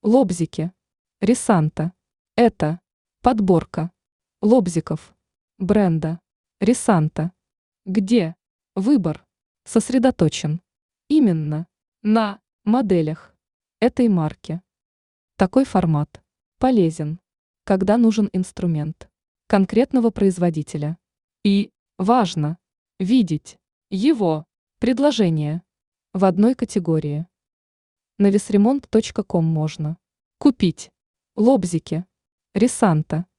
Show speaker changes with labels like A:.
A: Лобзики. Ресанта. Это подборка лобзиков бренда Ресанта, где выбор сосредоточен именно на моделях этой марки. Такой формат полезен, когда нужен инструмент конкретного производителя. И важно видеть его предложение в одной категории. На весремонт.ком можно купить лобзики Ресанта